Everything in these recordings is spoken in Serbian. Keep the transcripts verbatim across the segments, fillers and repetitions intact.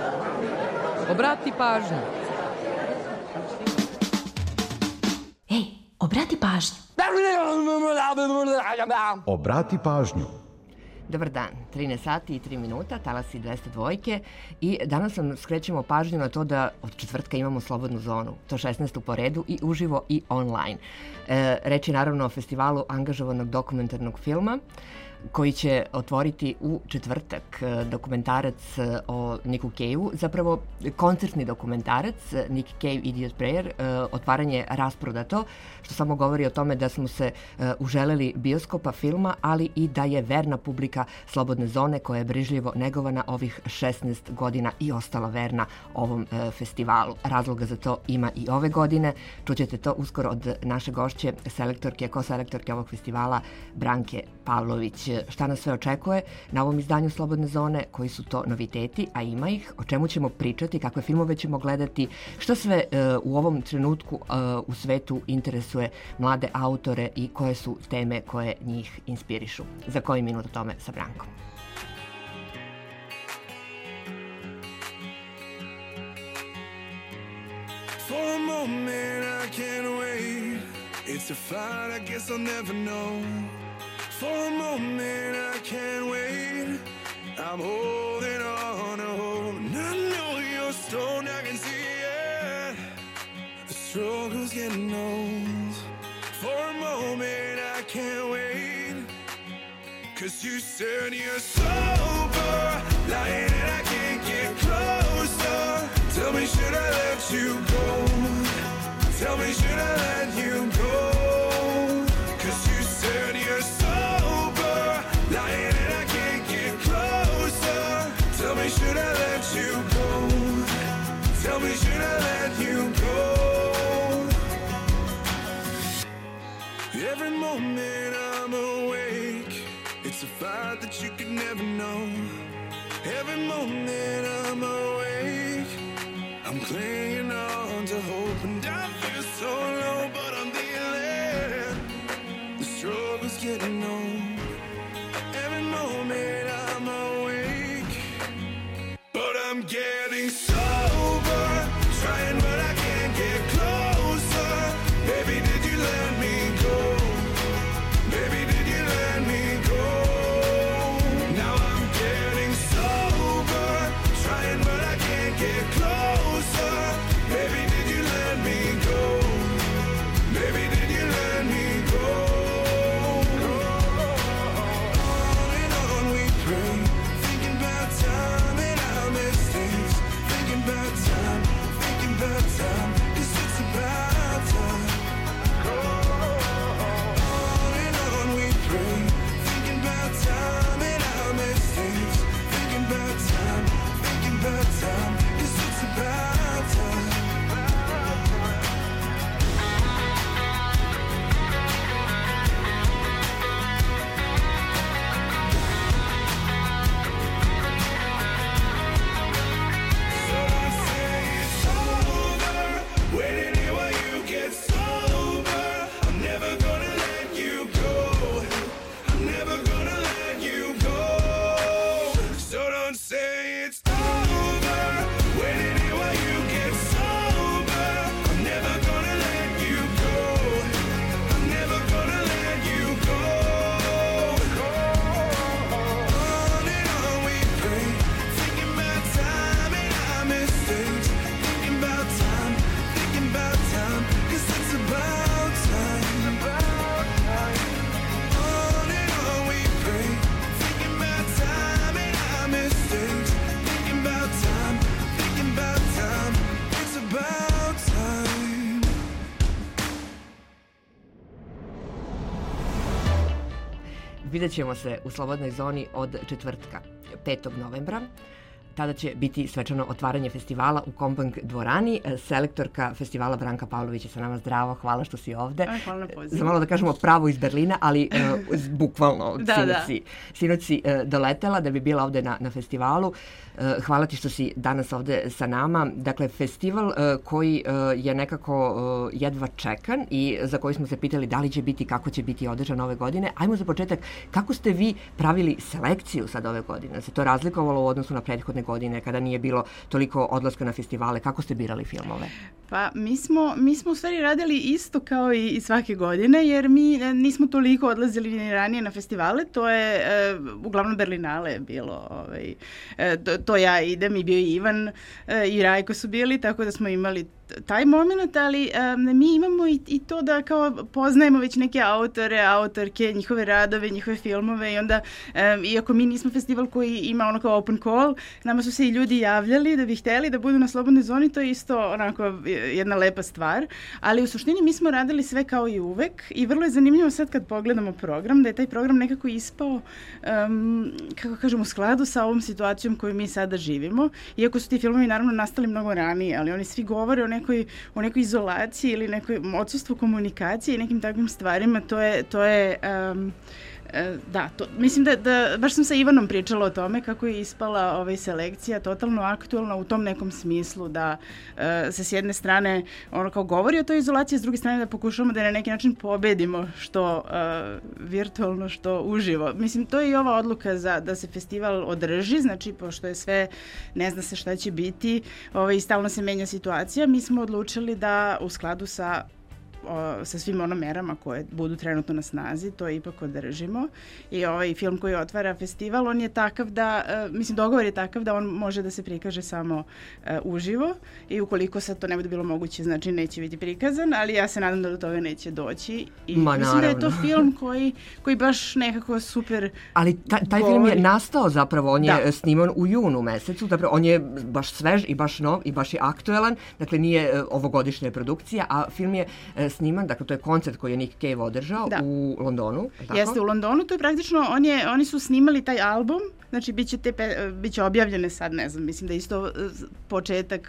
Obrati pažnju. Ej, obrati pažnju. Obrati pažnju. Dobar dan, trinaest sati i tri minuta, talasi dvesta dvojke i danas vam skrećemo pažnju na to da od četvrtka imamo slobodnu zonu, to šesnaestu po redu i uživo i online. E, reč je naravno o festivalu angažovanog dokumentarnog filma koji će otvoriti u četvrtak dokumentarac o Nicku Cave-u, zapravo koncertni dokumentarac Nick Cave Idiot Prayer, otvaranje rasprodato, što samo govori o tome da smo se uželeli bioskopa filma, ali i da je verna publika Slobodne zone koja je brižljivo negovana ovih šesnaest godina i ostala verna ovom festivalu. Razloga za to ima i ove godine. Čućete to uskoro od naše gošće, selektorke, ko-selektorke ovog festivala, Branke Pavlović. Šta nas sve očekuje na ovom izdanju Slobodne zone, koji su to noviteti, a ima ih, o čemu ćemo pričati, kakve filmove ćemo gledati, što sve uh, u ovom trenutku uh, u svetu interesuje mlade autore i koje su teme koje njih inspirišu. Za koji minut o tome sa Brankom. For a moment I can't wait. It's a fight I guess I'll never know. For a moment I can't wait. I'm holding on to hope. And I know you're stoned, I can see it. The struggle's getting old. For a moment I can't wait. Cause you said you're sober, lying and I can't get closer. Tell me, should I let you go? Tell me, should I let you go? Cause you said you're sober, lying and I can't get closer. Tell me, should I let you go? Tell me, should I let you go? Every moment I'm awake, it's a fight that you could never know. Every moment I'm awake, I'm clinging on to hope. And I feel so low, but I'm feeling the struggle's getting old. Every moment I'm awake, but I'm getting sober. Trying but I can't get closer. Baby, did you let me go? Baby, did you let me go? Now I'm getting sober. Trying but I can't get closer. Baby, did you let me go? Baby, did you let me go? On and on we pray, thinking about time and our mistakes. Thinking about time, thinking about time, 'cause it's about time. On and on we pray, thinking about time and our mistakes. Thinking about time, thinking about time, 'cause it's about time. So I say it's over, waiting here while you get sober. I'm never gonna let you go. I'm never gonna let you go. So don't say it's over, waiting here while you get sober. I'm never gonna let you go. I'm never gonna let you go. On and on we pray, thinking about time and our mistakes. Thinking about time, thinking about time, 'cause it's about time. About time. On and on we pray, thinking about time and our mistakes. Thinking about time, thinking about time, it's about time. Vidjet ćemo se u Slobodnoj zoni od četvrtka, petog novembra. Tada će biti svečano otvaranje festivala u Kombank dvorani. Selektorka festivala Branka Pavlović je sa nama. Zdravo, hvala što si ovde. A, hvala na pozivu. Za malo da kažemo pravo iz Berlina, ali uh, bukvalno Da, sinoć da. si, sinoć si uh, doletela da bi bila ovde na, na festivalu. Uh, hvala ti što si danas ovde sa nama. Dakle, festival uh, koji uh, je nekako uh, jedva čekan i za koji smo se pitali da li će biti, kako će biti održan ove godine. Ajmo za početak, kako ste vi pravili selekciju sad ove godine? Se to razlikovalo u odnosu na prethodne godine, kada nije bilo toliko odlaska na festivale? Kako ste birali filmove? Pa mi smo, mi smo u stvari radili isto kao i, i svake godine, jer mi nismo toliko odlazili ni ranije na festivale, to je e, uglavnom Berlinale je bilo, ovaj, e, to, to ja idem i bio i Ivan e, i Rajko su bili, tako da smo imali taj moment, ali um, mi imamo i, i to da kao poznajemo već neke autore, autorke, njihove radove, njihove filmove i onda, um, iako mi nismo festival koji ima ono kao open call, nama su se i ljudi javljali da bi hteli da budu na slobodnoj zoni, to je isto onako jedna lepa stvar, ali u suštini mi smo radili sve kao i uvek i vrlo je zanimljivo sad kad pogledamo program, da je taj program nekako ispao, um, kako kažem, u skladu sa ovom situacijom koju mi sada živimo, iako su ti filmovi naravno nastali mnogo ranije, ali oni svi govore o nekoj, o nekoj izolaciji ili nekoj odsustvu komunikacije i nekim takvim stvarima, to je, to je um, da, to, mislim da, da, baš sam sa Ivanom pričala o tome kako je ispala ovaj selekcija totalno aktualna u tom nekom smislu da uh, se s jedne strane ono kao govori o toj izolaciji, s druge strane da pokušamo da na neki način pobedimo što uh, virtualno, što uživo. Mislim, to je i ova odluka za, da se festival održi, znači pošto je sve, ne zna se šta će biti, ovaj, stalno se menja situacija, mi smo odlučili da u skladu sa O, sa svim ono merama koje budu trenutno na snazi, to ipak održimo. I ovaj film koji otvara festival, on je takav da, uh, mislim, dogovor je takav da on može da se prikaže samo uh, uživo i ukoliko sad to ne bude bilo moguće, znači neće biti prikazan, ali ja se nadam da do toga neće doći. I Ma, mislim naravno. da je to film koji, koji baš nekako super Ali ta, taj govori. film je nastao zapravo, on je Da. sniman u junu mesecu, zapravo on je baš svež i baš nov i baš je aktuelan, dakle nije uh, ovogodišnja produkcija, a film je uh, sniman, dakle to je koncert koji je Nick Cave održao Da. u Londonu. Tako? Jeste u Londonu, to je praktično, on je, oni su snimali taj album, znači bit će, te pe, bit će objavljene sad, ne znam, mislim da je isto početak,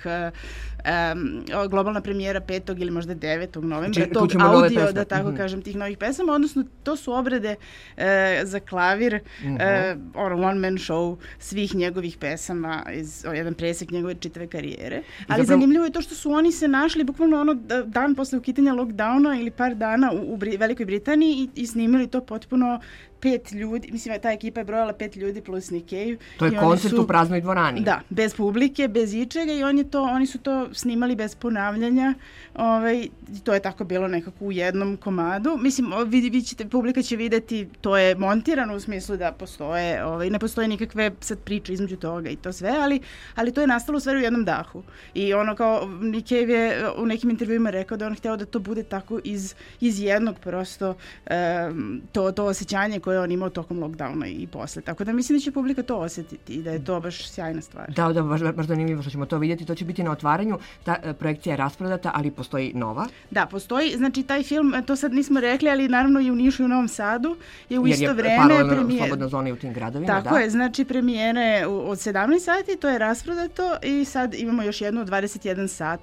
um, globalna premijera petog ili možda devetog novembra, Znači, tog audio, da tako mm-hmm. kažem, tih novih pesama, odnosno to su obrade uh, za klavir, mm-hmm. uh, ono one man show svih njegovih pesama, iz, o, jedan presek njegove čitave karijere. Ali zapravo... zanimljivo je to što su oni se našli bukvalno ono dan posle ukidanja lockdowna ili par dana u, u Bri, Velikoj Britaniji i, i snimili to potpuno pet ljudi, mislim, ta ekipa je brojala pet ljudi plus Nick Cave. To je koncert su, u praznoj dvorani. Da, bez publike, bez ičega i on je to, oni su to snimali bez ponavljanja. Ovaj, to je tako bilo nekako u jednom komadu. Mislim, vi, vi ćete, publika će videti, to je montirano u smislu da postoje, ovaj, ne postoje nikakve sad priče između toga i to sve, ali, ali to je nastalo sve u jednom dahu. I ono kao, Nick Cave je u nekim intervjuima rekao da on hteo da to bude tako iz, iz jednog prosto um, to, to osjećanje koje on imao tokom lockdowna i posle. Tako da mislim da će publika to osjetiti i da je to baš sjajna stvar. Da, da, baš, baš zanimljivo što ćemo to vidjeti. To će biti na otvaranju. Ta uh, projekcija je rasprodata, ali postoji nova. Da, postoji. Znači, taj film, to sad nismo rekli, ali naravno i u Nišu i u Novom Sadu je u Jer isto je vreme premijer... slobodna zona u tim gradovima. Tako da. je, znači premijera je od sedamnaest sati, to je rasprodato i sad imamo još jednu dvadeset jedan sat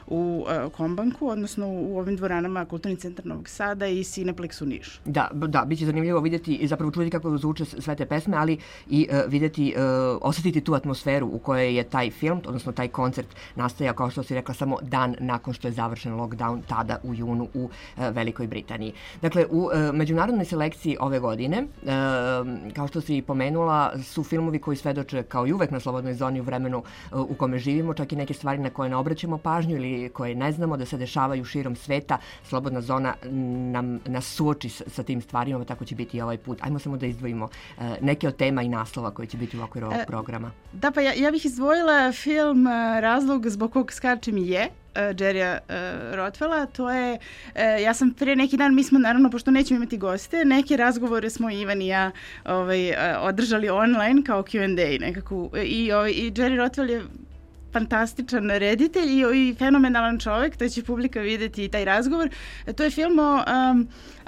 u uh, Kombanku, odnosno u, u ovim dvoranama Kulturni centar Novog Sada i Cineplex u Nišu. Da, da, bit će zanimljivo vidjeti i zapravo čuti kako zvuče sve te pesme, ali i uh, vidjeti, uh, osjetiti tu atmosferu u kojoj je taj film, odnosno taj koncert nastajao, kao što si rekla, samo dan nakon što je završen lockdown, tada u junu u uh, Velikoj Britaniji. Dakle, u uh, međunarodnoj selekciji ove godine, uh, kao što si pomenula, su filmovi koji svedoče kao i uvek na slobodnoj zoni u vremenu uh, u kome živimo, čak i neke stvari na koje ne obraćamo pažnju ili koje ne znamo da se dešavaju širom sveta. Slobodna zona nam nas suoči sa, sa tim stvarima, tako će biti i ovaj put. Ajmo samo da izdvojimo uh, neke od tema i naslova koji će biti u okviru ovog e, programa. Da, pa ja, ja bih izdvojila film uh, Razlog zbog kog skačem je, Jerrya uh, Rothwella, to je, uh, ja sam pre neki dan, mi smo naravno, pošto nećemo imati goste, neke razgovore smo Ivan i ja ovaj, uh, održali online kao Q and A nekako, i, ovaj, i Jerry Rothwell je fantastičan reditelj i, i fenomenalan čovjek, to će publika vidjeti i taj razgovor. To je film o um,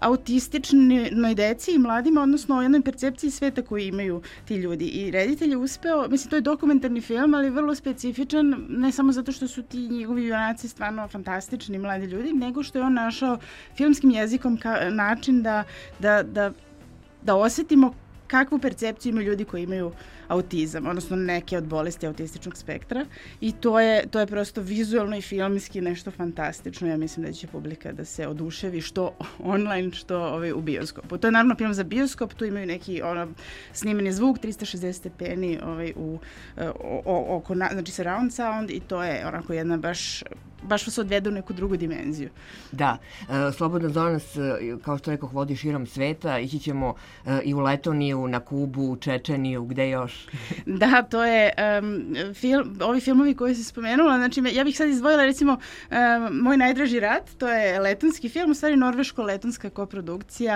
autističnoj deci i mladima, odnosno o jednoj percepciji sveta koju imaju ti ljudi. I reditelj je uspeo, mislim, to je dokumentarni film, ali vrlo specifičan, ne samo zato što su ti njegovi junaci stvarno fantastični mladi ljudi, nego što je on našao filmskim jezikom ka, način da, da, da, da osjetimo kakvu percepciju imaju ljudi koji imaju autizam, odnosno neke od bolesti autističnog spektra i to je, to je prosto vizualno i filmski nešto fantastično. Ja mislim da će publika da se oduševi što online, što ovaj, u bioskopu. To je naravno film za bioskop, tu imaju neki ono, snimeni zvuk, trista šezdeset stepeni ovaj, u, o, o, oko, znači surround sound i to je onako jedna baš baš vas odvede u neku drugu dimenziju. Da, e, Slobodna zona nas, kao što rekoh, vodi širom sveta, ići ćemo e, i u Letoniju, na Kubu, u Čečeniju, gde još? Da, to je um, film, ovi filmovi koji se spomenula, znači ja bih sad izdvojila recimo um, Moj najdraži rat, to je letonski film, u stvari norveško-letonska koprodukcija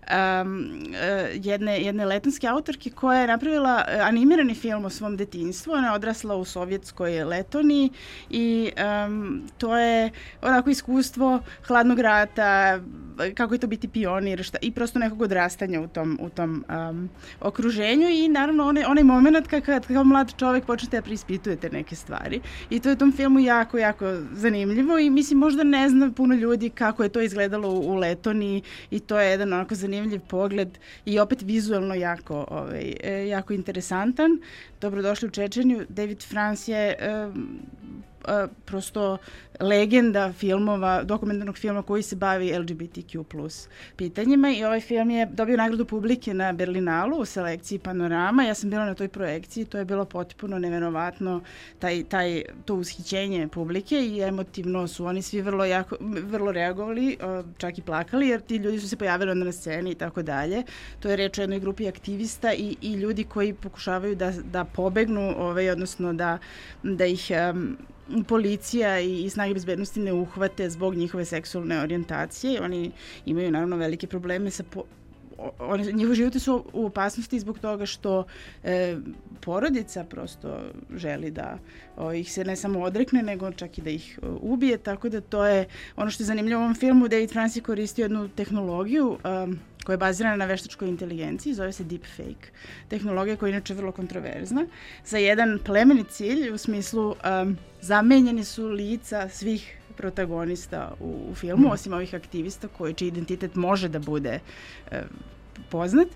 um, jedne, jedne letonske autorke koja je napravila animirani film o svom detinjstvu, ona je odrasla u sovjetskoj Letoniji i um, to je onako iskustvo hladnog rata, kako je to biti pionir šta, i prosto nekog odrastanja u tom, u tom um, okruženju i naravno onaj, onaj moment kad, kad kao mlad čovjek počnete da preispitujete neke stvari i to je u tom filmu jako, jako zanimljivo i mislim možda ne zna puno ljudi kako je to izgledalo u, u Letoniji i to je jedan onako zanimljiv pogled i opet vizualno jako, ovaj, jako interesantan. Dobrodošli u Čečeniju. David France je um, Uh, prosto legenda filmova, dokumentarnog filma koji se bavi L G B T Q plus pitanjima i ovaj film je dobio nagradu publike na Berlinalu u selekciji Panorama. Ja sam bila na toj projekciji, to je bilo potpuno neverovatno taj, taj, to ushićenje publike i emotivno su oni svi vrlo, jako, vrlo reagovali, uh, čak i plakali jer ti ljudi su se pojavili onda na sceni i tako dalje. To je reč o jednoj grupi aktivista i, i ljudi koji pokušavaju da, da pobegnu, ovaj, odnosno da, da ih um, policija i snage bezbednosti ne uhvate zbog njihove seksualne orijentacije. Oni imaju naravno velike probleme sa po, oni, njihovi životi su u opasnosti zbog toga što e, porodica prosto želi da o, ih se ne samo odrekne, nego čak i da ih o, ubije, tako da to je ono što je zanimljivo u ovom filmu. David France je koristio jednu tehnologiju um, koja je bazirana na veštačkoj inteligenciji, zove se deepfake. Tehnologija koja je inače vrlo kontroverzna, za jedan plemenit cilj, u smislu um, zamenjeni su lica svih protagonista u, u filmu, osim ovih aktivista koji čiji identitet može da bude uh, poznat,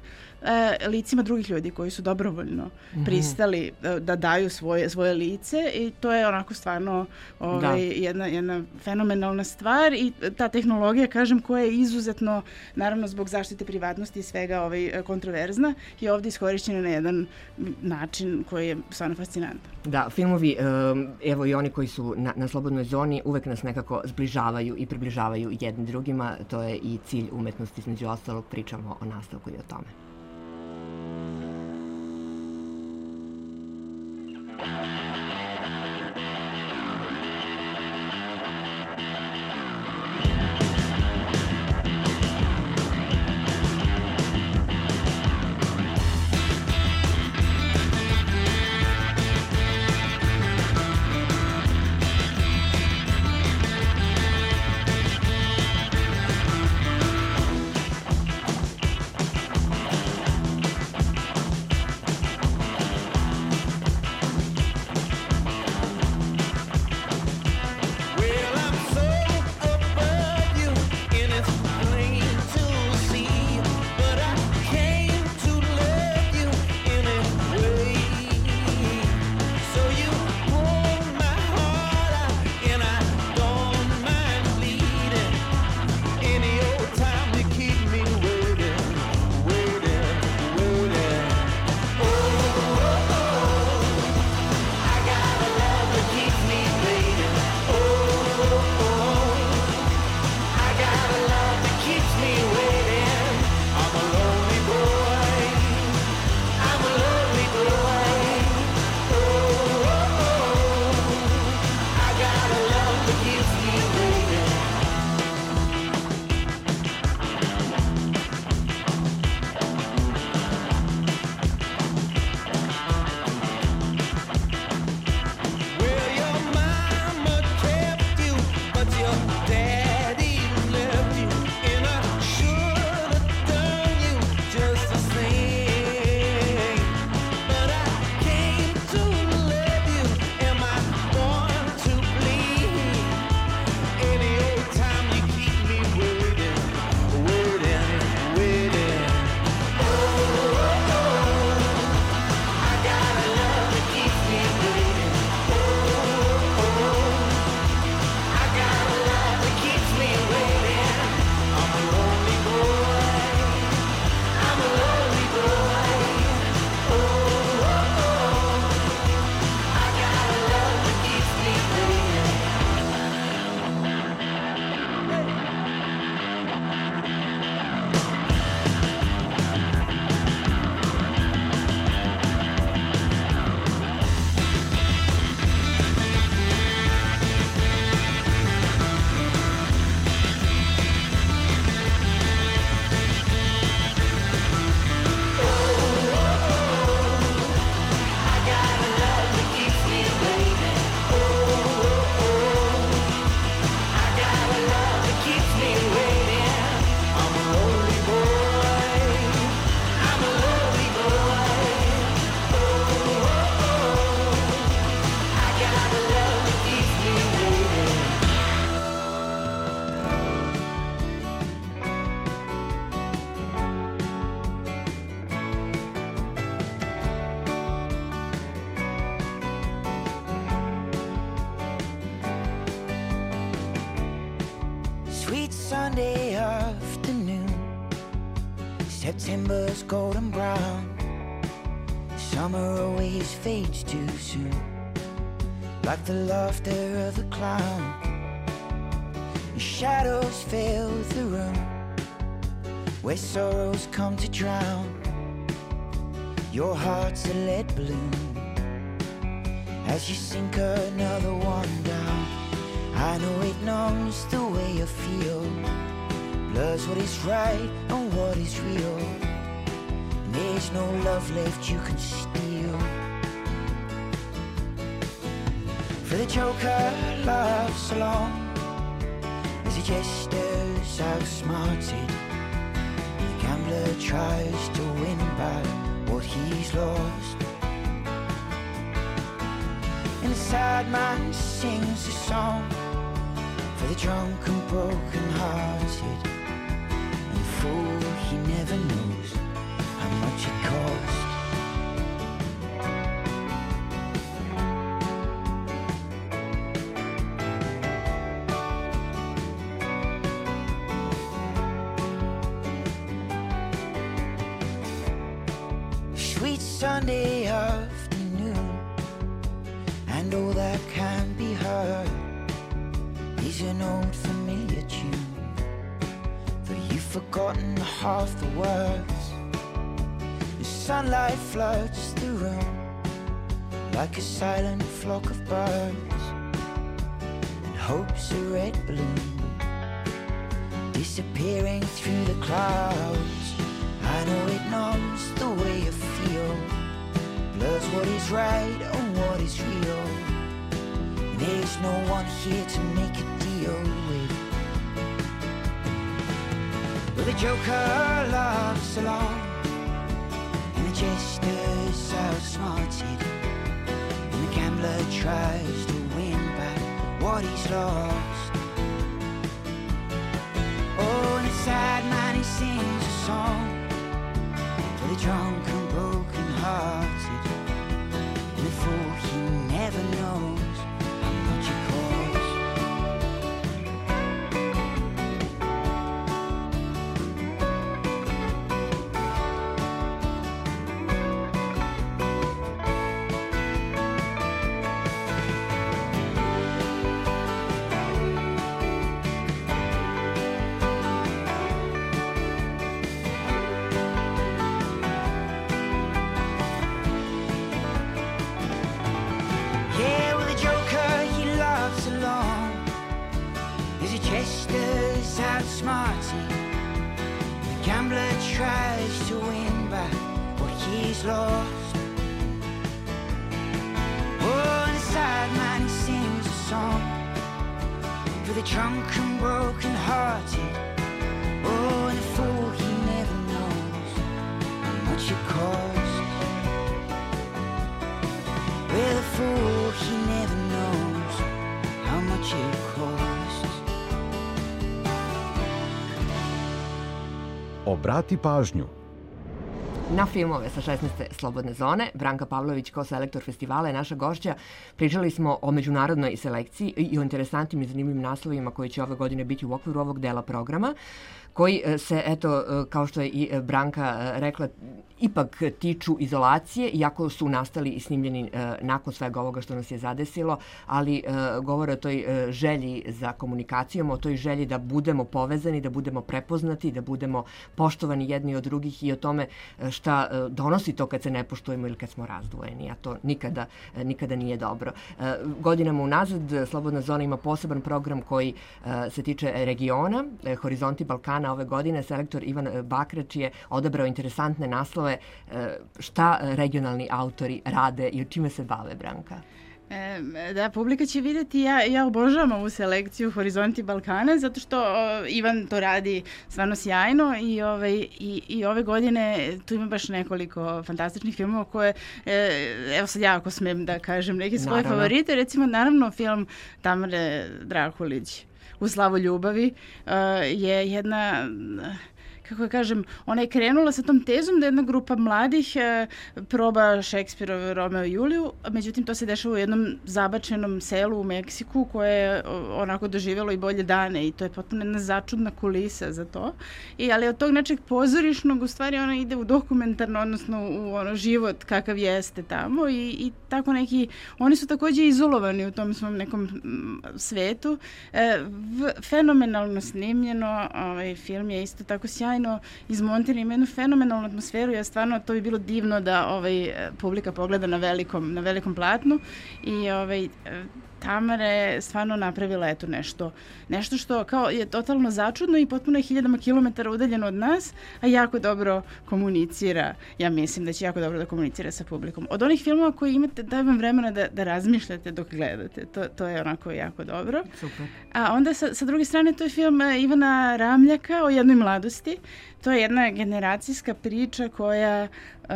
e, licima drugih ljudi koji su dobrovoljno mm-hmm. pristali da, da daju svoje, svoje lice i to je onako stvarno ovaj, jedna, jedna fenomenalna stvar i ta tehnologija, kažem, koja je izuzetno, naravno zbog zaštite privatnosti i svega ovaj, kontroverzna, je ovdje iskorišćena na jedan način koji je stvarno fascinantan. Da, filmovi, evo i oni koji su na, na Slobodnoj zoni, uvek nas nekako zbližavaju i približavaju jedni drugima, to je i cilj umetnosti, između ostalog pričamo o nastavku i o tome. Sweet Sunday afternoon, September's golden brown. Summer always fades too soon, like the laughter of the clown. Shadows fill the room where sorrows come to drown. Your heart's a lead balloon as you sink another one down. I know it numbs the way you feel, blurs what is right and what is real, and there's no love left you can steal. For the joker laughs along as he gestures outsmarted. The gambler tries to win back what he's lost, and the sad man sings a song for the drunk and broken hearted, and the fool, he never knows how much it cost. Sweet Sunday afternoon, and all that can be heard is an old familiar tune, though you've forgotten half the words. The sunlight floods the room like a silent flock of birds, and hope's a red balloon disappearing through the clouds. I know it numbs the way you feel, blurs what is right and what is real, and there's no one here to make a deal with. But the joker laughs along, and the jester's outsmarted, and the gambler tries to win back what he's lost. Oh, and the sad man, he sings a song for the drunk and broken hearted, and the fool, he never knows how much it costs. Jester's outsmarted, the gambler tries to win back what he's lost. Oh, and the sad man, he sings a song for the drunk and broken hearted. Oh, and the fool, he never knows how much it costs. Well, the fool, he never knows how much it costs. Obrati pažnju. Na filmove sa šesnaeste slobodne zone, Branka Pavlović kao selektor festivala je naša gošća. Pričali smo o međunarodnoj selekciji i o interesantnim i zanimljivim naslovima koji će ove godine biti u okviru ovog dela programa, koji se, eto, kao što je i Branka rekla, ipak tiču izolacije, iako su nastali i snimljeni nakon svega ovoga što nas je zadesilo, ali govore o toj želji za komunikacijom, o toj želji da budemo povezani, da budemo prepoznati, da budemo poštovani jedni od drugih i o tome šta donosi to kad se ne poštujemo ili kad smo razdvojeni, a to nikada, nikada nije dobro. Godinama unazad Slobodna zona ima poseban program koji se tiče regiona, Horizonti Balkana. Ove godine selektor Ivan Bakrač je odabrao interesantne naslove šta regionalni autori rade i o čime se bave, Branka. E, da, publika će vidjeti, ja, ja obožavam ovu selekciju Horizonti Balkana, zato što o, Ivan to radi stvarno sjajno i, ovaj, i, i ove godine tu ima baš nekoliko fantastičnih filmova koje, e, evo sad ja ako smem da kažem neke svoje naravno. favorite, recimo naravno film Tamare Drakulić U slavu ljubavi uh, je jedna... kako da kažem, ona je krenula sa tom tezom da jedna grupa mladih e, proba Šekspirov Romeo i Juliju, međutim to se dešava u jednom zabačenom selu u Meksiku koje je onako doživjelo i bolje dane i to je potpuno jedna začudna kulisa za to. I, ali od tog nečeg pozorišnog u stvari ona ide u dokumentarno, odnosno u ono, život kakav jeste tamo i, i tako neki, oni su također izolovani u tom svom nekom m, svetu. E, v, fenomenalno snimljeno, ovaj film je isto tako sjajno izmontiran, ima jednu fenomenalnu atmosferu, ja stvarno to bi bilo divno da ovaj publika pogleda na velikom, na velikom platnu i ovaj Tamara je stvarno napravila eto nešto, nešto što kao je totalno začudno i potpuno je hiljadama kilometara udaljeno od nas, a jako dobro komunicira. Ja mislim da će jako dobro da komunicira sa publikom. Od onih filmova koji imate, daj vam vremena da, da razmišljate dok gledate. To, to je onako jako dobro. Super. A onda sa, sa druge strane to je film Ivana Ramljaka o jednoj mladosti. To je jedna generacijska priča koja,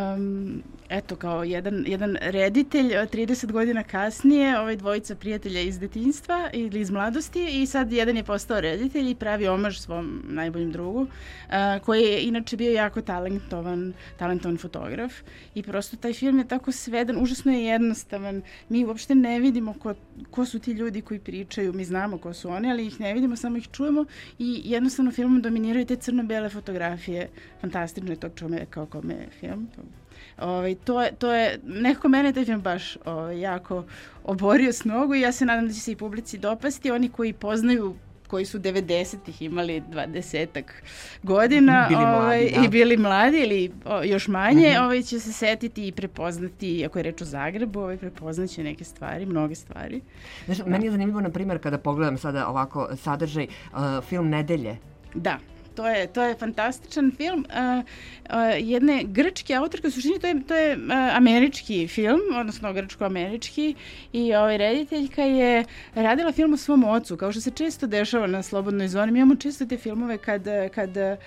um, eto, kao jedan, jedan reditelj trideset godina kasnije, ovaj dvojica prijatelja iz detinjstva ili iz mladosti i sad jedan je postao reditelj i pravi omaž svom najboljem drugu, uh, koji je inače bio jako talentovan, talentovan fotograf i prosto taj film je tako sveden, užasno je jednostavan. Mi uopšte ne vidimo ko, ko su ti ljudi koji pričaju, mi znamo ko su oni, ali ih ne vidimo, samo ih čujemo i jednostavno filmom dominiraju te crno-bele fotografije. Fantastično je tog čovjeka kome je film. Ovaj, to, je, to je, nekako mene taj film baš ovaj, jako oborio s nogu i ja se nadam da će se i publici dopasti. Oni koji poznaju, koji su devedesetih imali dvadesetak godina bili ovaj, mladi, i bili mladi ili o, još manje, mm-hmm. ovaj, će se setiti i prepoznati, ako je reč o Zagrebu, ovaj, prepoznaće neke stvari, mnoge stvari. Znaš, meni je zanimljivo, na primjer, kada pogledam sada ovako sadržaj, uh, film Nedelje. Da. To je, to je fantastičan film uh, uh, jedne grčke autorke, u suštini to je, to je uh, američki film, odnosno grčko-američki i ovaj, rediteljka je radila film o svom ocu, kao što se često dešava na Slobodnoj zoni. Mi imamo često te filmove kad, kad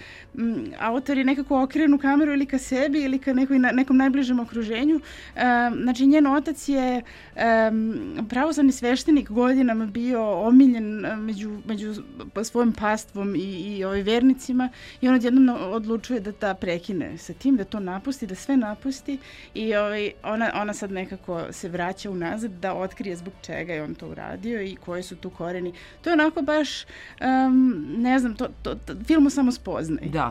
um, autori nekako okrenu kameru ili ka sebi ili ka nekoj, na, nekom najbližem okruženju. Uh, znači, njen otac je um, pravoslavni sveštenik godinama bio omiljen među, među svojim pastvom i, i ovaj verni i on odjednom odlučuje da ta prekine sa tim, da to napusti, da sve napusti i ovaj, ona, ona sad nekako se vraća unazad da otkrije zbog čega je on to uradio i koji su tu koreni. To je onako baš, um, ne znam, to, to, to, film samo spoznaj. Da,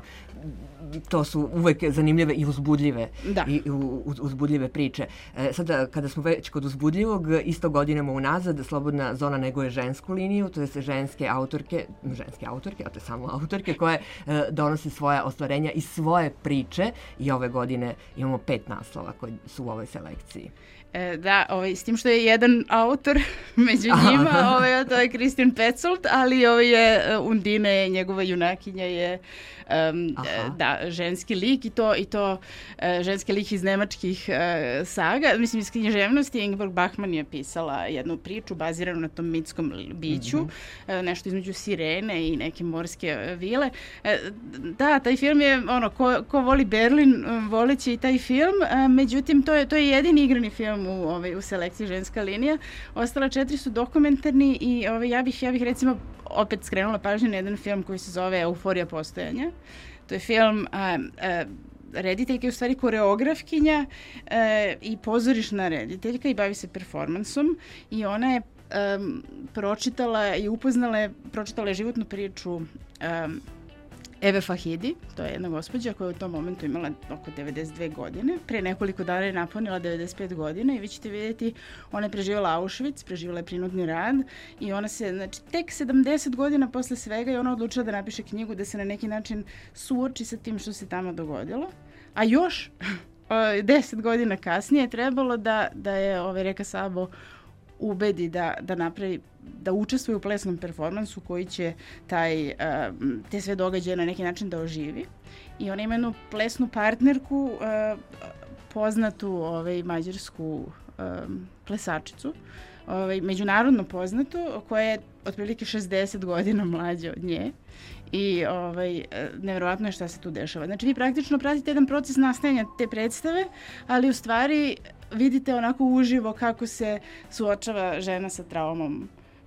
to su uvek zanimljive i uzbudljive da. i uz, uzbudljive priče. E, sada, kada smo već kod uzbudljivog, isto godinama unazad Slobodna zona neguje žensku liniju, to je ženske autorke, ženske autorke, a to je samo autorke, koje e, donose svoja ostvarenja i svoje priče i ove godine imamo pet naslova koji su u ovoj selekciji. E, da, ovaj, s tim što je jedan autor među njima, ovaj, to je Christian Petzold, ali ovaj je Undine, njegova junakinja je um, da, ženski lik i to, i to uh, ženski lik iz nemačkih uh, saga, mislim iz književnosti. Ingeborg Bachmann je pisala jednu priču baziranu na tom mitskom biću, mm-hmm. uh, nešto između sirene i neke morske vile. Uh, da, taj film je, ono, ko, ko voli Berlin, um, voleće i taj film, uh, međutim, to je, to je jedini igrani film u, ovaj, u selekciji Ženska linija. Ostala četiri su dokumentarni i ovaj, ja bih, ja bih recimo opet skrenula pažnju na jedan film koji se zove Euforija postojanja. To je film a, a, rediteljka je u stvari koreografkinja a, i pozorišna rediteljka i bavi se performansom i ona je um, pročitala i upoznala je, pročitala je životnu priču um, Eve Fahidi, to je jedna gospođa koja je u tom momentu imala oko devedeset dve godine. Pre nekoliko dana je napunila devedeset pet godina i vi ćete vidjeti, ona je preživjela Auschwitz, preživjela je prinudni rad i ona se, znači, tek sedamdeset godina posle svega je ona odlučila da napiše knjigu da se na neki način suoči sa tim što se tamo dogodilo. A još deset godina kasnije je trebalo da, da je ovaj, Reka Sabo ubedi da, da napravi, da učestvuje u plesnom performansu koji će taj, uh, te sve događaje na neki način da oživi. I ona ima jednu plesnu partnerku, uh, poznatu ovaj, mađarsku um, plesačicu, ovaj, međunarodno poznatu, koja je otprilike šezdeset godina mlađa od nje. I ovaj, nevjerovatno je šta se tu dešava. Znači, vi praktično pratite jedan proces nastajanja te predstave, ali u stvari vidite onako uživo kako se suočava žena sa traumom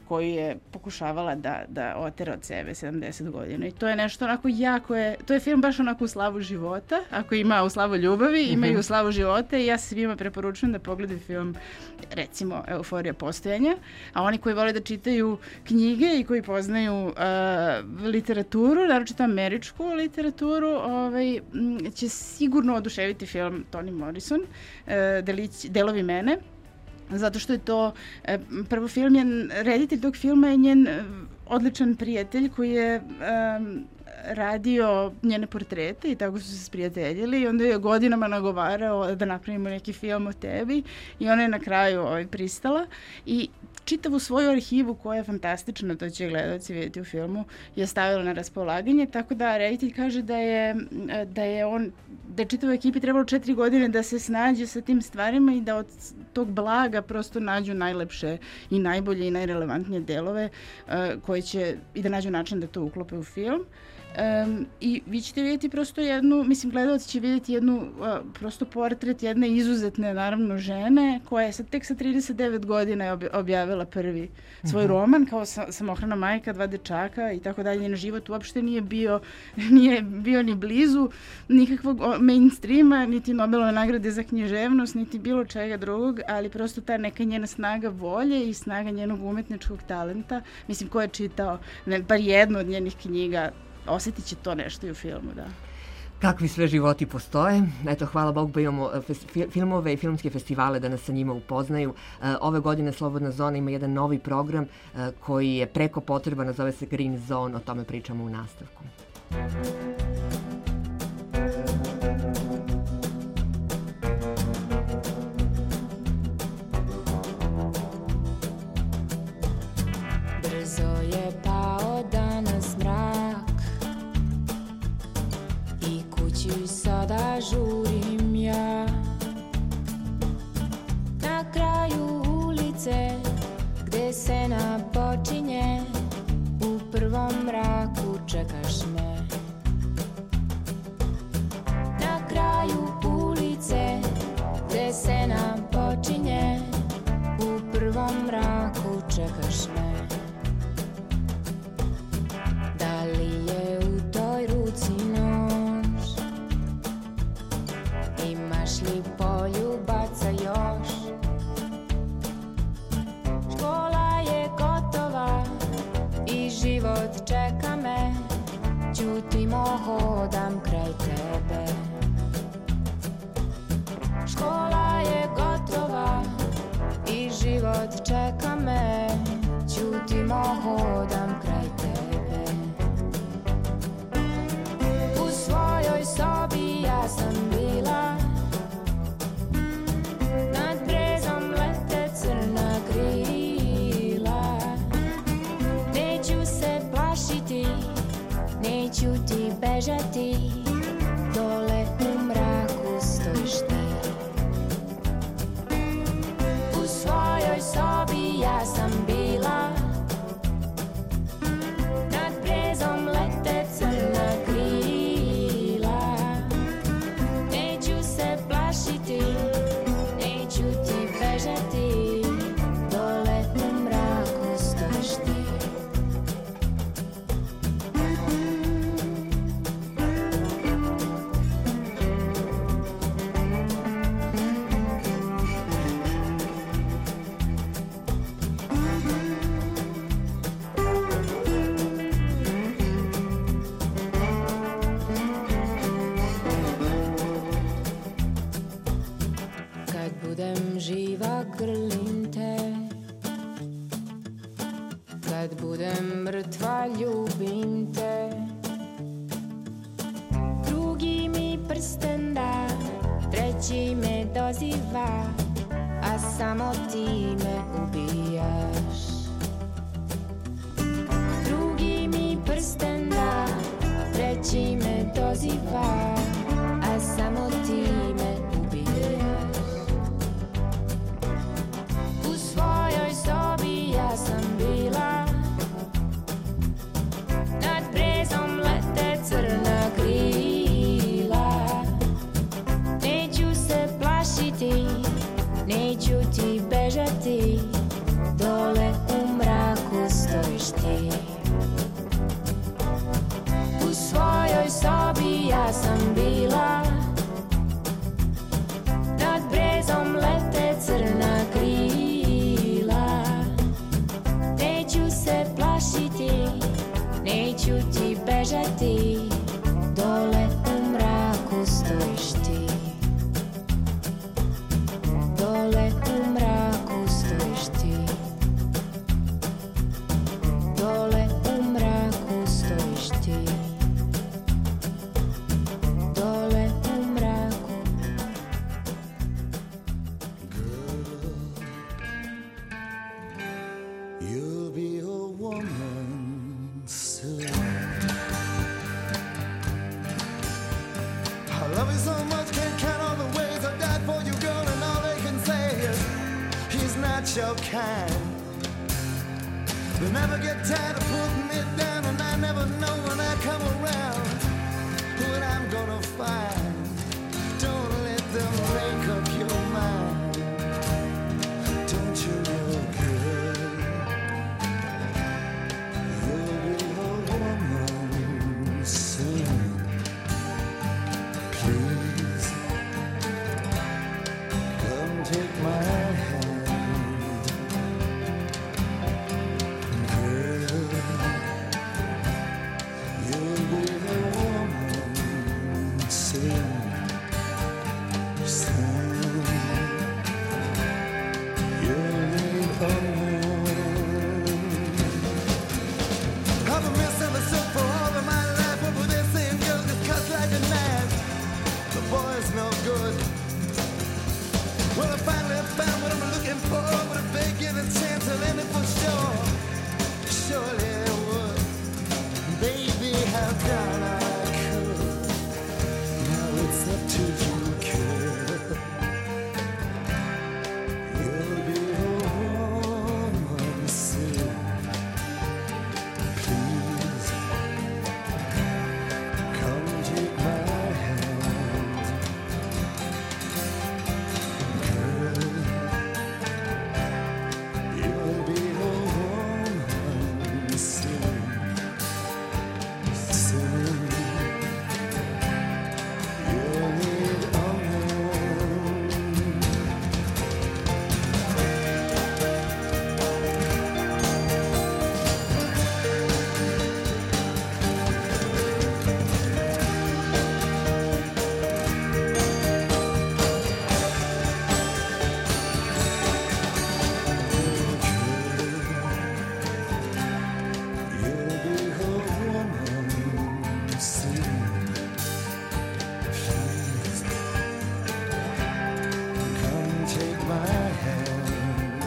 koju je pokušavala da, da otera od sebe sedamdeset godina. I to je nešto onako jako je, to je film baš onako u slavu života. Ako ima u slavu ljubavi, ima i u slavu života i ja svima preporučujem da pogledaju film, recimo Euforija postojanja, a oni koji vole da čitaju knjige i koji poznaju uh, literaturu, naročito američku literaturu, ovaj, će sigurno oduševiti film Toni Morrison, uh, Delić, Delovi mene, zato što je to, prvo film je, reditelj tog filma je njen odličan prijatelj koji je um, radio njene portrete i tako su se sprijateljili i onda je godinama nagovarao da napravimo neki film o tebi i ona je na kraju ovaj, pristala i čitavu svoju arhivu koja je fantastična, to će gledalci vidjeti u filmu, je stavila na raspolaganje, tako da reditelj kaže da je, da je on, da je čitavoj ekipi trebalo četiri godine da se snađe sa tim stvarima i da od tog blaga prosto nađu najlepše i najbolje i najrelevantnije delove uh, koje će, i da nađu način da to uklope u film. Um, I vi ćete vidjeti prosto jednu, mislim gledalci će vidjeti jednu uh, prosto portret jedne izuzetne naravno žene koja je sad tek sa trideset devet godina je objavila prvi svoj mm-hmm. roman kao sa, samohrana majka, dva dečaka i tako dalje. Njen život uopšte nije bio, nije bio ni blizu nikakvog mainstreama, niti Nobelove nagrade za književnost, niti bilo čega drugog, ali prosto ta neka njena snaga volje i snaga njenog umetničkog talenta, mislim ko je čitao ne, bar jednu od njenih knjiga, osjetit će to nešto i u filmu, da. Kakvi sve životi postoje. Eto, hvala Bogu da imamo filmove i filmske festivale da nas sa njima upoznaju. Ove godine Slobodna zona ima jedan novi program koji je preko potreban, zove se Green Zone, o tome pričamo u nastavku. Brzo je pao danas mrak i kući sada žurim ja. Na kraju ulice gde se napočinje, u prvom mraku čekaš me. Na kraju ulice gde se napočinje, u prvom mraku čekaš me. Da li je u toj ruci nož? Imaš li poljubaca još? Škola je gotova i život čeka me, ćutimo, hodam kraj tebe. Škola je gotova i život čeka me, ćutimo, hodam kraj tebe. U svojoj sobi ja sam bila, nad brezom lete crna krila. Neću se plašiti, neću ti bežati, dole u mraku stojiš ti. U svojoj sobi ja sam bila, nad brezom lete crna krila. Neću se plašiti, neću ti bežati, dole u mraku stojiš ti. Kad budem živa grlim te, kad budem mrtva ljubim te. Drugi mi prsten da, treći me doziva, a samo ti me ubijaš. Drugi mi prsten da, treći me doziva, a samo ti me ubijaš. U svojoj sobi ja sam bila, nad brezom lete crna krila. Neću se plašiti, neću ti bežati, dole u mraku ležati, dole u mraku stojiš ti. Dole u mraku stojiš ti. Dole u mraku stojiš ti. Dole u mraku. You'll be a woman soon. I love you so much, can't count all the ways I died for you, girl, and all they can say is he's not your kind. They never get tired of putting it down, and I never know when I come around what I'm gonna find. Don't let them make up your mind. Don't you know, girl, you'll be a woman soon. Please, come take my hand. Girl, you'll be a woman soon. Soon, you'll be a woman. I've been misunderstood for all of my life. What were they saying? Girls just cut like a knife. The boy's no good. Well, I finally found what I'm looking for. But if they give a chance, I'll end it for sure. Surely I would. Baby, how can I could? Now it's up to you, girl. You'll be a woman soon. Please, come take my hand. Girl, you'll be a woman soon. Soon, you'll need a woman. You'll be a woman soon. Please, come take my hand.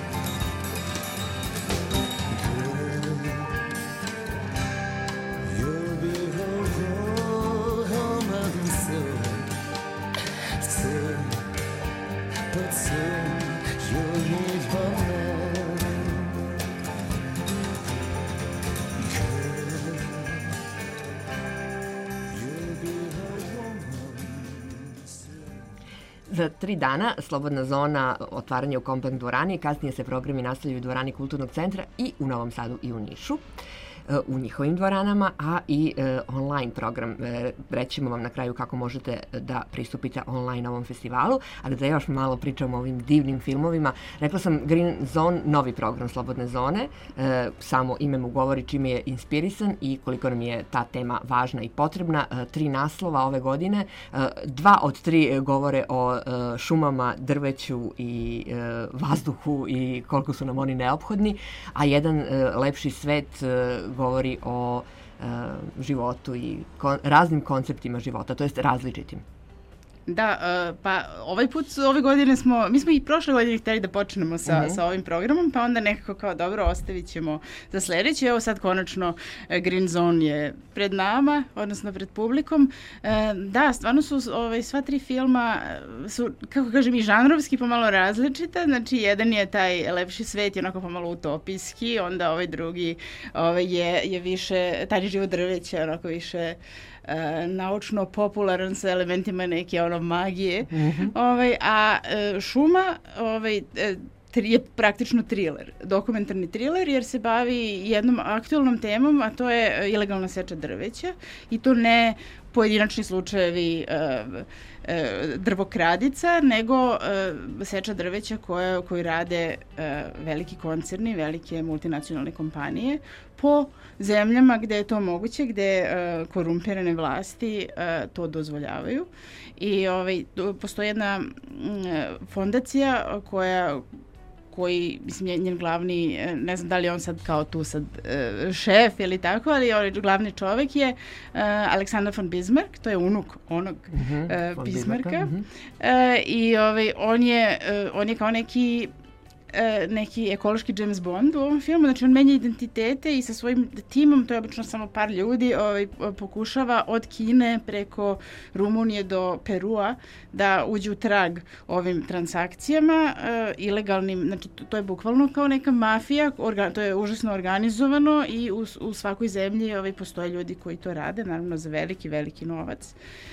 Girl, you'll be a woman soon. Soon, but soon you'll need a man. Girl, you'll be a woman soon. Za tri dana slobodna zona otvaranje u Kompakt dvorani, kasnije se programi nastavljaju u dvorani Kulturnog centra i u Novom Sadu i u Nišu, e, u njihovim dvoranama, a i e, online program. E, rećemo vam na kraju kako možete da pristupite online ovom festivalu, ali da još malo pričamo o ovim divnim filmovima. Rekla sam Green Zone, novi program Slobodne zone, e, samo ime mu govori čime je inspirisan i koliko nam je ta tema važna i potrebna. E, tri naslova ove godine, e, dva od tri govore o e, šumama, drveću i e, vazduhu i koliko su nam oni neophodni, a jedan e, lepši svet e, govori o e, životu i kon, raznim konceptima života, to jest različitim. Da, uh, pa ovaj put, ove godine smo, mi smo i prošle godine hteli da počnemo sa, Mhm. sa ovim programom, pa onda nekako kao dobro, ostavit ćemo za sledeće. Evo sad konačno e, Green Zone je pred nama, odnosno pred publikom. E, da, stvarno su ovaj, sva tri filma, e, su, kako kažem, i žanrovski pomalo različita. Znači, jedan je taj lepši svet, je onako pomalo utopijski, onda ovaj drugi ovaj, je, je više, tajni život drveća, onako više e, naučno-popularan sa elementima neke ono magije. Mhm. Ovaj, a e, šuma ovaj, e, tri- je praktično thriller, dokumentarni thriller, jer se bavi jednom aktualnom temom, a to je e, ilegalna seča drveća, i to ne pojedinačni slučajevi e, e, drvokradica, nego e, seča drveća koja, koju rade e, veliki koncerni, velike multinacionalne kompanije po zemljama gde je to moguće, gde e, korumpirane vlasti e, to dozvoljavaju. I ovaj, postoji jedna m, fondacija koja koji, mislim, njen glavni, ne znam da li on sad kao tu sad uh, šef ili tako, ali on, glavni čovek je uh, Aleksandar von Bismarck, to je unuk onog uh-huh, uh, Bismarcka. Uh-huh. Uh, I ovaj, on, je, uh, on je kao neki neki ekološki James Bond u ovom filmu, znači on menja identitete i sa svojim timom, to je obično samo par ljudi, ovaj, pokušava od Kine preko Rumunije do Perua da uđe u trag ovim transakcijama uh, ilegalnim, znači to, to je bukvalno kao neka mafija, organ, to je užasno organizovano i u, u svakoj zemlji ovaj, postoje ljudi koji to rade, naravno za veliki, veliki novac.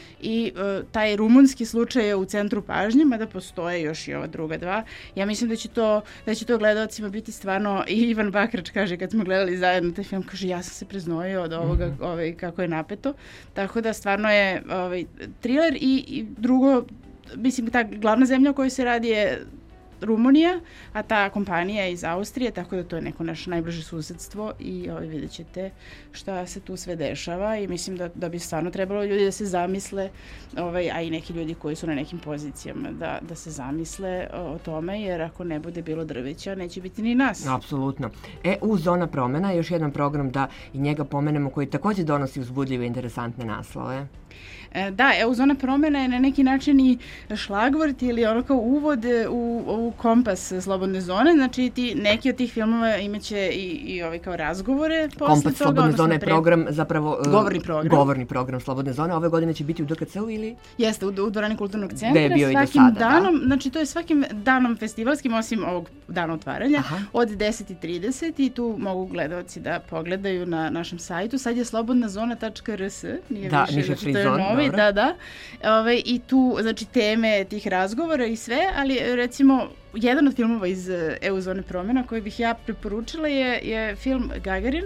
I uh, taj rumunski slučaj je u centru pažnje, mada postoje još i ova druga dva. Ja mislim da će to, da će to gledalcima biti stvarno, i Ivan Bakrač kaže kad smo gledali zajedno taj film, kaže ja sam se preznojio od ovoga, mm-hmm. ovaj, kako je napeto. Tako da stvarno je ovaj, thriller i, i drugo, mislim ta glavna zemlja u kojoj se radi je Rumunija, a ta kompanija je iz Austrije, tako da to je neko naše najbliže susedstvo i ovaj, vidjet ćete šta se tu sve dešava i mislim da, da bi stvarno trebalo ljudi da se zamisle, ovaj, a i neki ljudi koji su na nekim pozicijama da, da se zamisle o, o tome, jer ako ne bude bilo drveća, neće biti ni nas. Apsolutno. E, u Zona promena još jedan program da i njega pomenemo koji takođe donosi uzbudljive i interesantne naslove. Da, evo Zona promena je na neki način i šlagvort ili ono kao uvod u, u kompas slobodne zone, znači ti, neki od tih filmova imaće i, i ovaj kao razgovore posle kompas toga. Slobodne zone je pre... program, zapravo govorni program. Govorni program Slobodne zone, ove godine će biti u D K C-u ili? Jeste, u, u dvorani kulturnog centra. Gde je bio svakim i do sada, danom, da? Znači to je svakim danom festivalskim, osim ovog dana otvaranja, Aha. od deset i trideset i tu mogu gledalci da pogledaju na našem sajtu. Sad je slobodna zona tačka r s, nije da, više, znači to je novi, da, da. Ove, i tu, znači, teme tih razgovora i sve, ali recimo, jedan od filmova iz E U Zone promjena koji bih ja preporučila je, je film Gagarin,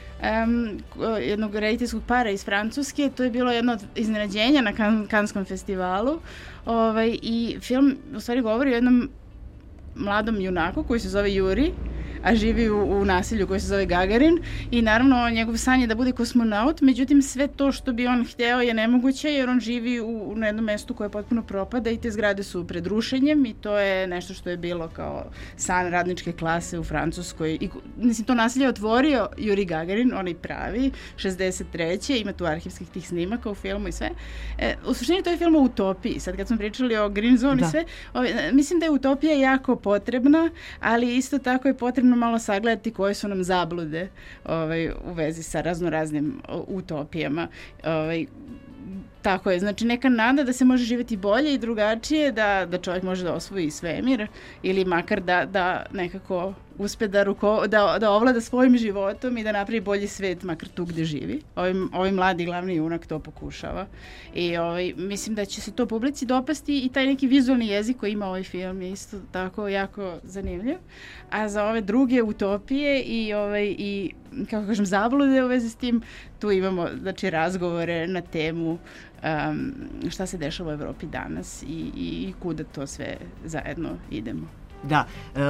um, jednog rediteljskog para iz Francuske. To je bilo jedno od iznenađenja na kan, Kanskom festivalu. Ove, I film u stvari govori o jednom mladom junaku koji se zove Juri, a živi u, u naselju koji se zove Gagarin i naravno njegov san je da bude kosmonaut, međutim sve to što bi on hteo je nemoguće jer on živi u, na jednom mestu koje potpuno propada i te zgrade su pred rušenjem i to je nešto što je bilo kao san radničke klase u Francuskoj. I, mislim, to naselje otvorio Juri Gagarin, onaj pravi, šezdeset treće ima tu arhivskih tih snimaka u filmu i sve. E, u suštini to je film o utopiji. Sad kad smo pričali o Green Zone da. I sve, ove, mislim da je utopija jako potrebna, ali isto tako je potrebno malo sagledati koje su nam zablude ovaj, u vezi sa raznoraznim utopijama. Ovaj, tako je, znači neka nada da se može živjeti bolje i drugačije, da, da čovjek može da osvoji svemir ili makar da, da nekako uspe da, ruko, da, da ovlada svojim životom i da napravi bolji svet makar tu gde živi. Ovaj, ovaj mladi glavni junak to pokušava. I ovaj, mislim da će se to publici dopasti i taj neki vizualni jezik koji ima ovaj film je isto tako jako zanimljiv. A za ove druge utopije i, ovaj, i kako kažem, zablude u vezi s tim, tu imamo znači, razgovore na temu um, šta se dešava u Evropi danas i, i kuda to sve zajedno idemo. Da,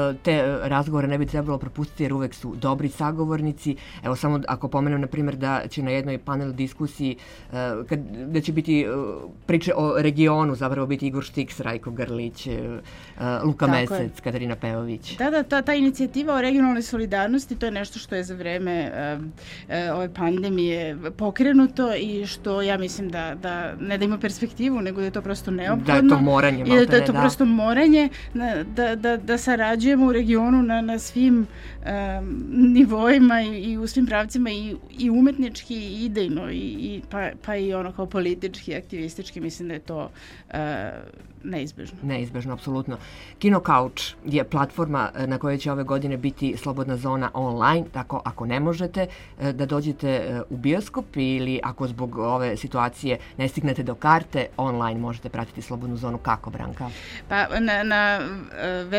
te razgovore ne bi trebalo propustiti jer uvek su dobri sagovornici. Evo samo ako pomenem na primjer da će na jednoj panel diskusiji kad, da će biti priče o regionu, zapravo biti Igor Štiks, Rajko Grlić, Luka Tako Mesec, je. Katarina Peović. Da, da, ta, ta inicijativa o regionalnoj solidarnosti, to je nešto što je za vreme uh, uh, ove pandemije pokrenuto i što ja mislim da, da ne da ima perspektivu, nego da je to prosto neophodno. Da je to moranje. I da, da je to da. prosto moranje, da, da da sarađujemo u regionu na, na svim um, nivoima i, i u svim pravcima i, i umetnički i idejno i, i pa, pa i ono kao politički, aktivistički, mislim da je to uh, neizbežno. Neizbežno, apsolutno. Kino Couch je platforma na kojoj će ove godine biti slobodna zona online, tako ako ne možete da dođete u bioskop ili ako zbog ove situacije ne stignete do karte, online možete pratiti slobodnu zonu. Kako, Branka? Pa na, na web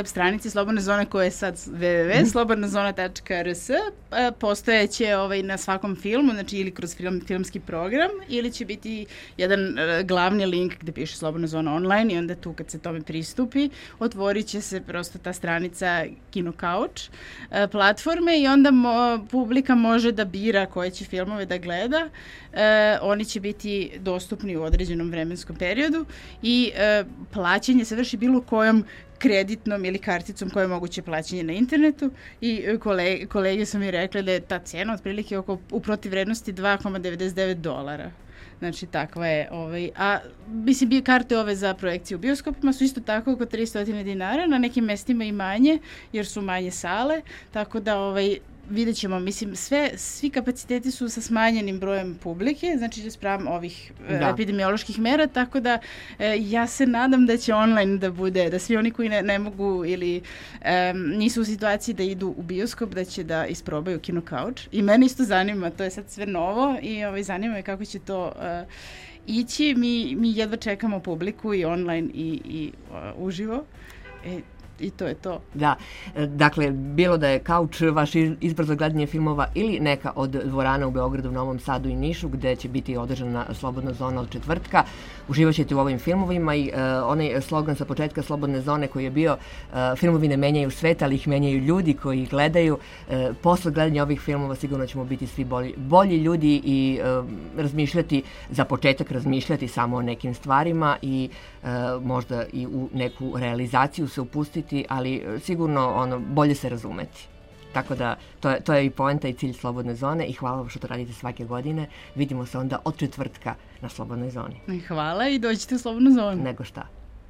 stranici Slobodne zone koja je sad w w w tačka slobodna zona tačka r s. Postojeće ovaj, na svakom filmu, znači ili kroz film, filmski program, ili će biti jedan uh, glavni link gde piše Slobodna zona online i onda tu kad se tome pristupi, otvorit će se prosto ta stranica Kino Couch uh, platforme i onda mo, publika može da bira koje će filmove da gleda. Uh, oni će biti dostupni u određenom vremenskom periodu i uh, plaćanje se vrši bilo kojom kreditnom ili karticom koje je moguće plaćanje na internetu i kolege, kolege su mi rekli da je ta cena otprilike oko, u protivrednosti dva zarez devedeset devet dolara. Znači, takva je, ovaj, a mislim, bi karte ove za projekcije u bioskopima su isto tako oko tristo dinara, na nekim mestima i manje, jer su manje sale, tako da, ovaj, vidjet ćemo, mislim, sve, svi kapaciteti su sa smanjenim brojem publike, znači spram ovih da. epidemioloških mera, tako da e, ja se nadam da će online da bude, da svi oni koji ne, ne mogu ili e, nisu u situaciji da idu u bioskop, da će da isprobaju Kino Couch. I mene isto zanima, to je sad sve novo i ovaj, zanima me kako će to e, ići. Mi, mi jedva čekamo publiku i online i, i uh, uživo. E, I to je to. Da, dakle, bilo da je Couch vaš izbor za gledanje filmova ili neka od dvorana u Beogradu, Novom Sadu i Nišu gde će biti održana Slobodna zona od četvrtka, uživat ćete u ovim filmovima i uh, onaj slogan sa početka Slobodne zone koji je bio uh, filmovi ne menjaju svet, ali ih menjaju ljudi koji ih gledaju. Uh, posle gledanja ovih filmova sigurno ćemo biti svi bolji, bolji ljudi i uh, razmišljati, za početak razmišljati samo o nekim stvarima i uh, možda i u neku realizaciju se upustiti, ali sigurno ono, bolje se razumeti. Tako da to je, to je i poenta i cilj Slobodne zone i hvala vam što to radite svake godine. Vidimo se onda od četvrtka na Slobodnoj zoni. Hvala i dođite u Slobodnu zonu. Nego šta.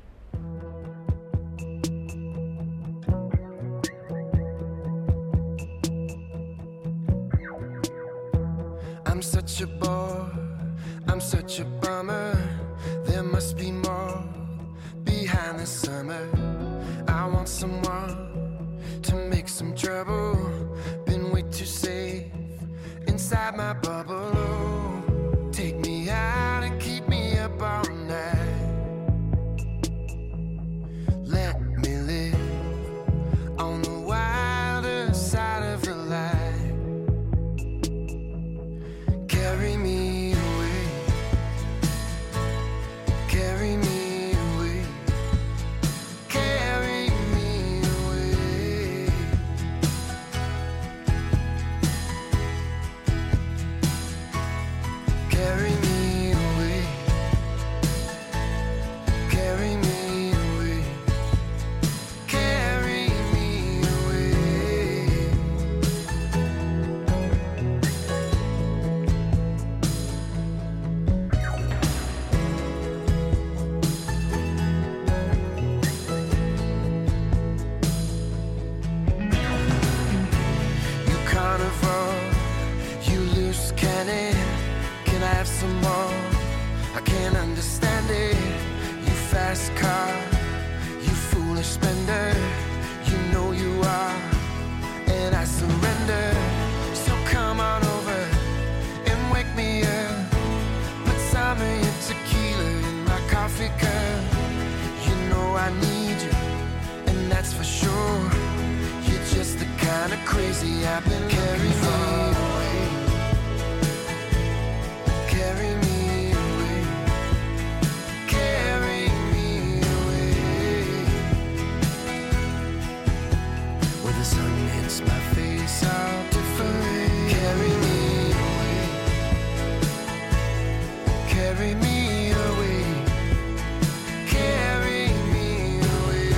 I'm such a bore, I'm such a bummer. There must be more behind the summer. I want someone to make some trouble. Been way too safe inside my bubble. Oh, take me out and keep me up all night. Let me live on the wilder side of the light. Carry me away, carry me. Crazy, I've been carried far away. Carry me away, carry me away. Where the sun hits my face, I'll different. Carry me away, carry me away, carry me away.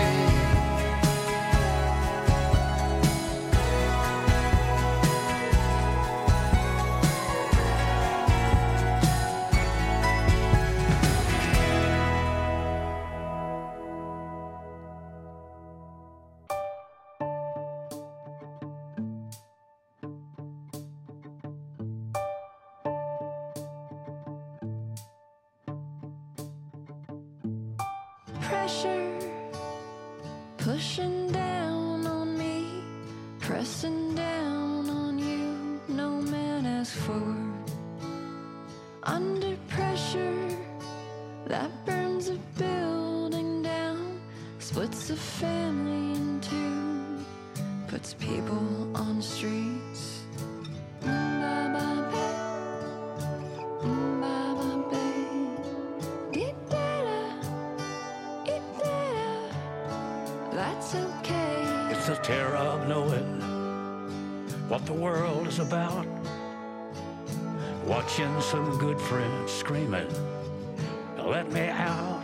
Pressure pushing down on me, pressing down on you. No man asked for. Under pressure that burns a building down, splits a family people on the streets. That's okay. It's the terror of knowing what the world is about. Watching some good friends screaming, let me out.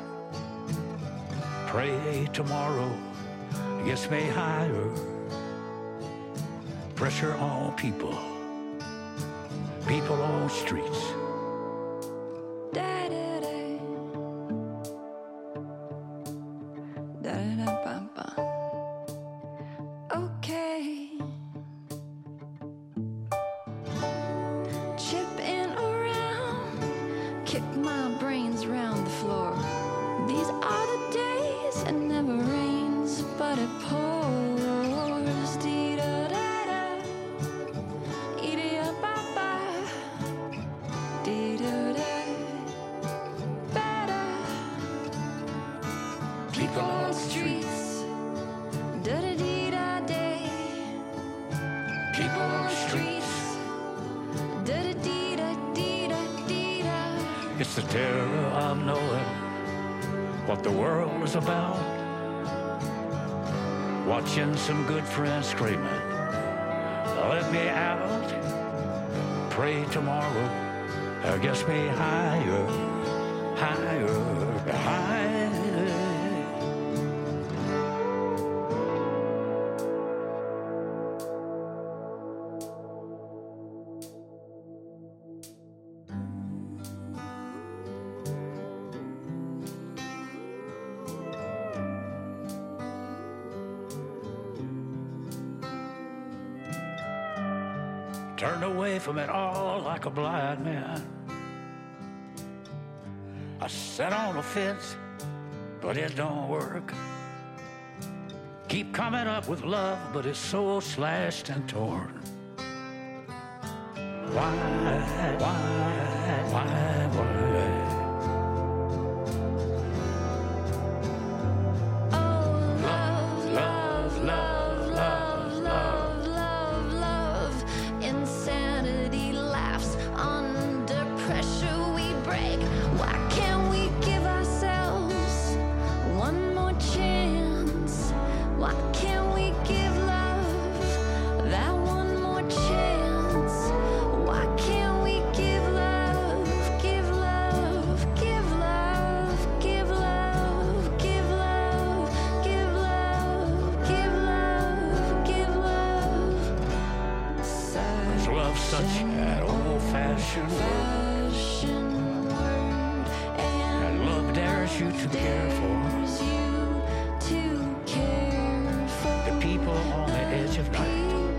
Pray tomorrow gets me higher. Pressure on people, people on streets. Okay. Chipping around, kick my brains round the floor. These are the days it never rains, but it pours. Dee-da-da-da, ee-dee-da-ba-ba, dee-da-da, ba-da. People on the streets, da-da-dee-da-day. People on the streets, da-da-dee-da-dee-da-dee-da. it's the terror of knowing what the world is about. Watching some good friends screaming, let me out. Pray tomorrow uh, gets me higher, higher, higher. Turned away from it all like a blind man. I sat on a fence, but it don't work. Keep coming up with love, but it's so slashed and torn. Why, why, why, why? Such an old-fashioned word, and love dares you to care for the people on the edge of night.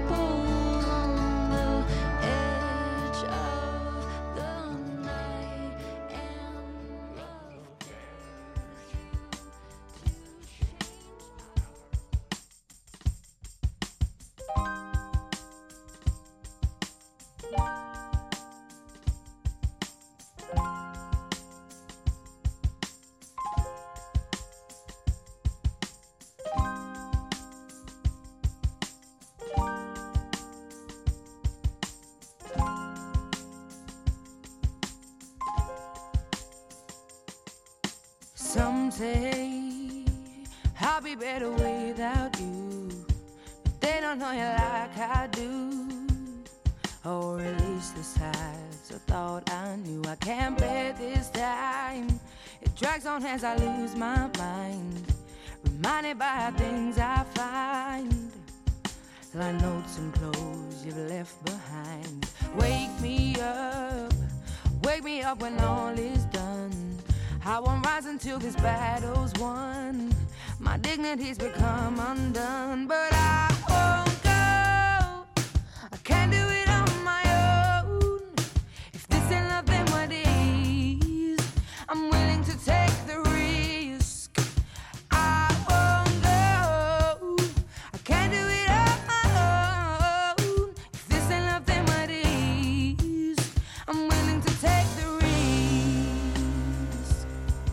Some say I'll be better without you, but they don't know you like I do. Or at least the sides I thought I knew. I can't bear this time. It drags on as I lose my mind, reminded by things I find, like notes and clothes you've left behind. Wake me up, wake me up when all is done. I won't rise until this battle's won. My dignity's become undone, but I won't go. I can't do it on my own. If this ain't love, then what is? I'm willing to take the risk. I won't go. I can't do it on my own. If this ain't love, then what is? I'm willing to take the risk.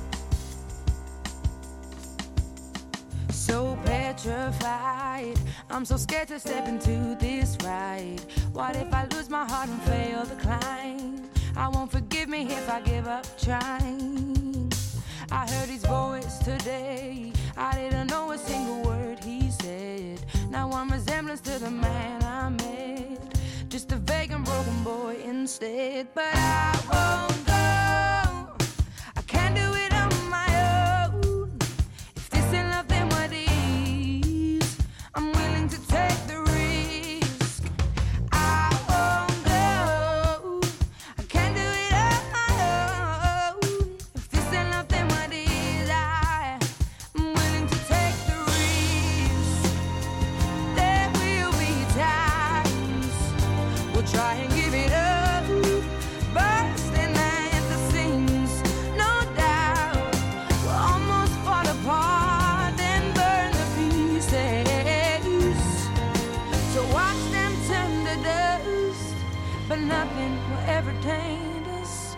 So petrified, I'm so scared to step into this ride. What if I lose my heart and fail the climb? I won't forgive me if I give up trying. I heard his voice today. I didn't know a single word he said. Now I'm resemblance to the man I met. Just a vague and broken boy instead. But I won't go. I can't do it on my own. If this ain't love, then what is? I'm willing to take the risk. I won't go. I can't do it on my own. If this ain't love, then what is? I am willing to take the risk. There will be times we'll try and give it up, bursting at the seams, no doubt. We'll almost fall apart and burn the pieces. So watch them turn to dust, but nothing will ever taint us.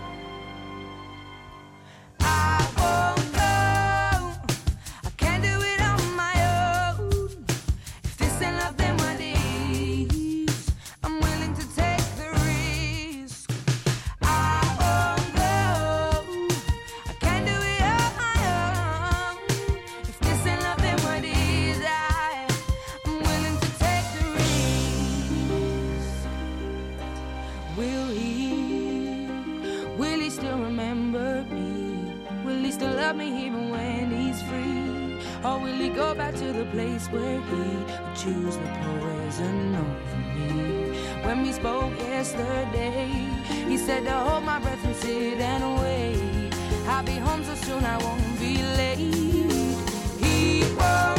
I won't go. I can't do it on my own. If this ain't love, then what is? I'm willing to take the risk. I won't go. I can't do it on my own. If this ain't love, then what is? I am willing to take the risk. Will he? Will he still remember me? Will he still love me even when he's free? Or will he go back to the place where he would choose the poison over me? When we spoke yesterday, he said to hold my breath and sit and wait. I'll be home so soon I won't be late. He won't